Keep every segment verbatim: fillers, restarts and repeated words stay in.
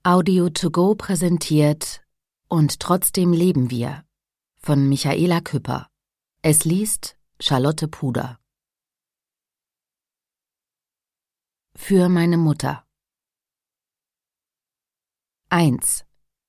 Audio to go präsentiert Und trotzdem leben wir von Michaela Küpper. Es liest Charlotte Puder. Für meine Mutter. eins.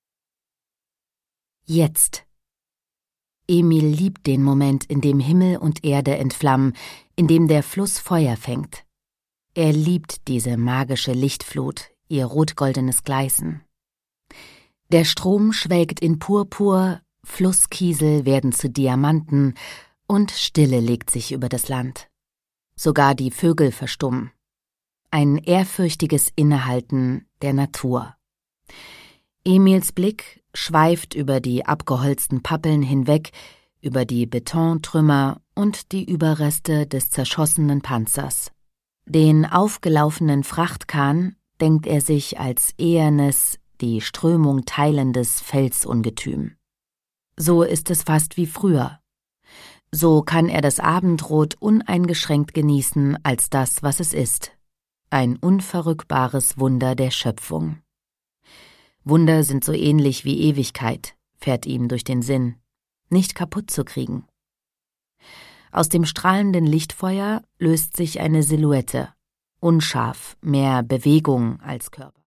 Jetzt. Emil liebt den Moment, in dem Himmel und Erde entflammen, in dem der Fluss Feuer fängt. Er liebt diese magische Lichtflut, ihr rot-goldenes Gleißen. Der Strom schwelgt in Purpur, Flusskiesel werden zu Diamanten und Stille legt sich über das Land. Sogar die Vögel verstummen. Ein ehrfürchtiges Innehalten der Natur. Emils Blick schweift über die abgeholzten Pappeln hinweg, über die Betontrümmer und die Überreste des zerschossenen Panzers. Den aufgelaufenen Frachtkahn denkt er sich als ehernes, die Strömung teilendes Felsungetüm. So ist es fast wie früher. So kann er das Abendrot uneingeschränkt genießen als das, was es ist. Ein unverrückbares Wunder der Schöpfung. Wunder sind so ähnlich wie Ewigkeit, fährt ihm durch den Sinn, nicht kaputt zu kriegen. Aus dem strahlenden Lichtfeuer löst sich eine Silhouette, unscharf, mehr Bewegung als Körper.